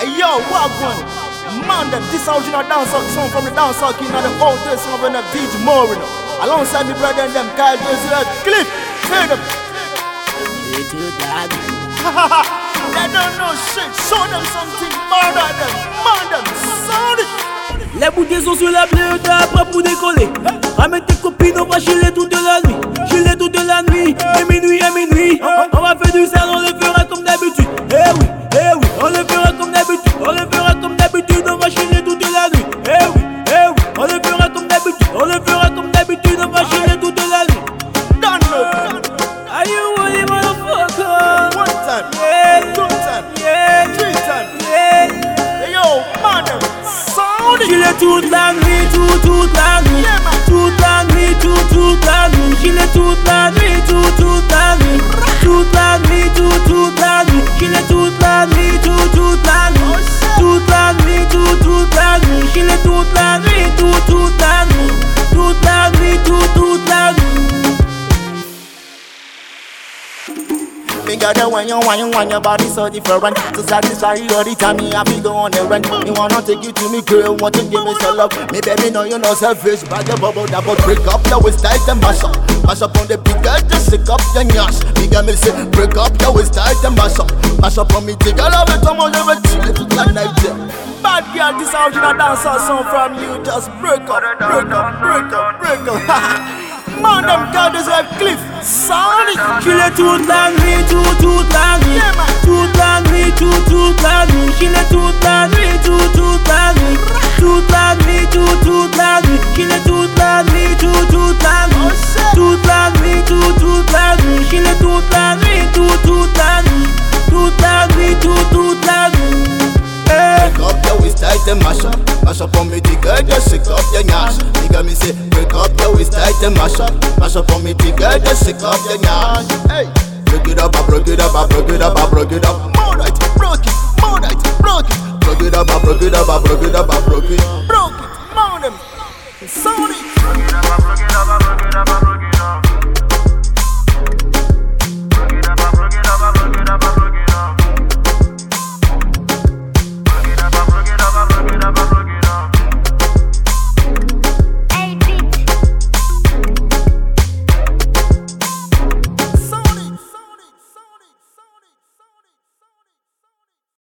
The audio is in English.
Hey yo, Wagwan. Man, this original dancehall song from the dancehall king and the old days song of the DJ Morino. Alongside me brother and them Kyle Joseph Cliff. Hear them. They don't know shit. Show them something. Murder them. Man them. Sound it. Les bouteilles sont sur la bleue, t'es prêt pour décoller. Ramène tes copines, on va chiller toute la nuit. Chiller toute la nuit, et minuit à minuit. On va faire du sale, on le fera comme d'habitude. Eh oui, on le fera comme d'habitude. On le fera comme d'habitude, on va chiller toute la nuit. Eh oui, on le fera comme d'habitude. On le fera comme d'habitude, on va chiller toute la nuit. Done. Are you ready, motherfucker? One time. Yeah. Two time. Yeah. Three time. Yeah. Hey yo, man them. Sound it. Chiller toute la nuit, toute la nuit. Yeah, man. Toute la nuit, toute la nuit. Chiller toute la nuit, toute la nuit. Toute la nuit, toute la nuit. Chiller toute la nuit, toute la nuit. Toute la nuit, toute la nuit. Chiller toute la nuit, toute la nuit. Toute la nuit, toute la nuit. Me got the when your body so different. To satisfy you all the time, me have to go on the run. Me wanna take you to me girl, want to give me some love. Me baby know you know selfish, but the bubble that but break up your waist tight and mash up on the big girl, just sick up your nyash. Me got me say break up your waist tight and mash up on me. Take a love it, come on, never chill it to that night. Bad girl, this original dancehall song from you. Just break up. Man, them girls deserve Cliff. Sound it. Chiller toute la nuit, toute la nuit. Yeah, man. Toute la nuit, toute la nuit. Chiller toute la nuit, toute la nuit. Toute la nuit, toute la nuit. Chiller toute la nuit, toute la nuit. Toute la nuit, toute la nuit. Chiller toute la nuit, toute la nuit. Toute la nuit, toute la nuit. Break up your waist tight and mash up on me, the girl just shake up your nyash. Nigga me say, break up your waist tight and mash up on me, the girl just shake up your nyash. Hey, break it up, break it up. More right, broke it. Break it up, broke it. Broke it, mound them. Sound it.